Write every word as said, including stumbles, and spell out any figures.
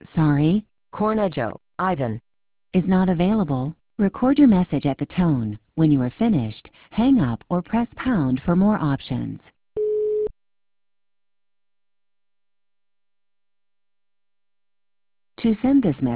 Sorry, Cornejo, Ivan. is not available. Record your message at the tone. When you are finished, hang up or press pound for more options. To send this message,